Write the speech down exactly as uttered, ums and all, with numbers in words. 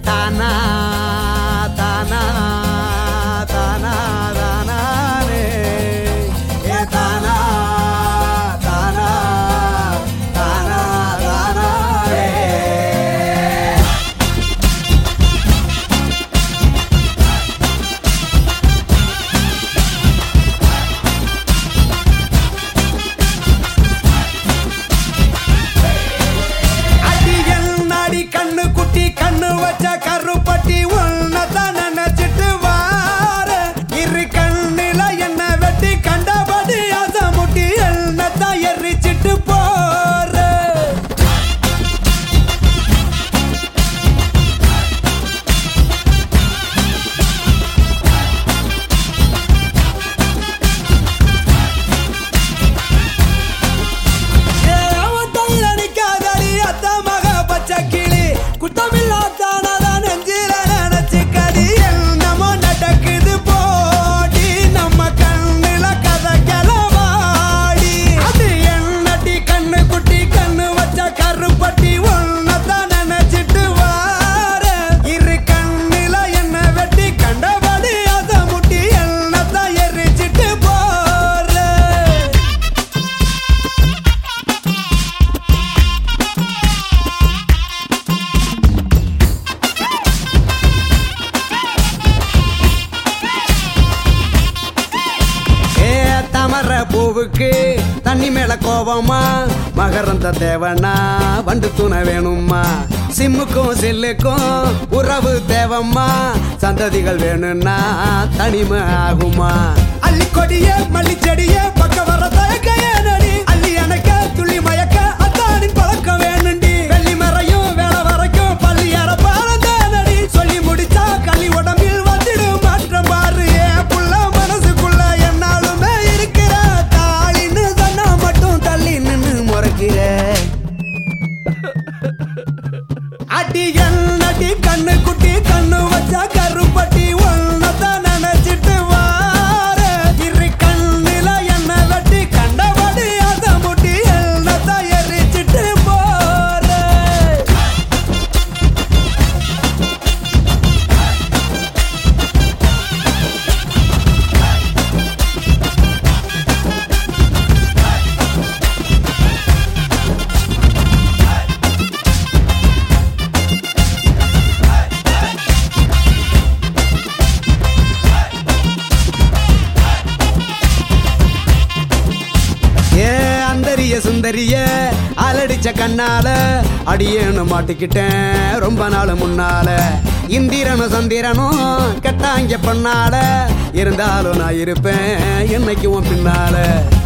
தானா தானா தானா தானானே ஏ தானா தானா தானா தானானே கண்ணு குட்டி கண்ணு வச்ச கருப்பட்டி உன்னதான் நினைச்சிட்டு வார இரு கண்ணில என்ன வெட்டி கண்டபடி அசமுட்டி என்னதான் எரிச்சிட்டு போற குத்தமில்லாதானதா நெஞ்சில நினைச்சு கடி என்னமோ நடக்குது போடி நம்ம கண்ணில கதை கிளவாடி அது என்னடி கண்ணு குட்டி கண்ணு வச்ச கருப்பட்டி ஒன்னதான் நினைச்சிட்டு வார இரு கண்ணில என்ன வெட்டி கண்டபடி அத முட்டி என்னதான் எரிச்சிட்டு போற தாமர பூவுக்கு தண்ணி மேல கோபமா மகரந்த தேவனா வண்டு துணை வேணுமா சிம்முக்கும் செல்லுக்கும் உறவு தேவம்மா சந்ததிகள் வேணும்னா தனிமை ஆகுமா அள்ளி கொடிய மல்லி செடிய பக்க வர தயக்கைய நடி அள்ளி அணைக்க துள்ளி மயக்க அத்தானின் பழக்கம் வேணுண்டி வெள்ளி மறையும் வேலை வரைக்கும் பள்ளி அற பாரத நடி சொல்லி முடிச்சா களி உடம்பில் வந்துடு மாற்றம் பாரு ஏன் புள்ள மனசுக்குள்ள என்னாலுமே இருக்கிற தாளின்னு சொன்னா மட்டும் தள்ளி நின்னு முறைக்கிற அடி என்னடி கண்ணு குட்டி கண்ணு வச்சா கருப்பட்டி ஒன்னதான் நினைச்சிட்டு வார இரு கண்ணில என்ன வெட்டி கண்டபடி அத முட்டி என்னதான் எரிச்சிட்டு போற அந்தரிய சுந்தரிய அலடிச்ச கண்ணால அடியேன்னு மாட்டிக்கிட்டேன் ரொம்ப நாள் முன்னால இந்திரனும் சந்திரனும் கெட்டாங்க பண்ணால இருந்தாலும் நான் இருப்பேன் என்னைக்கு உன் பின்னால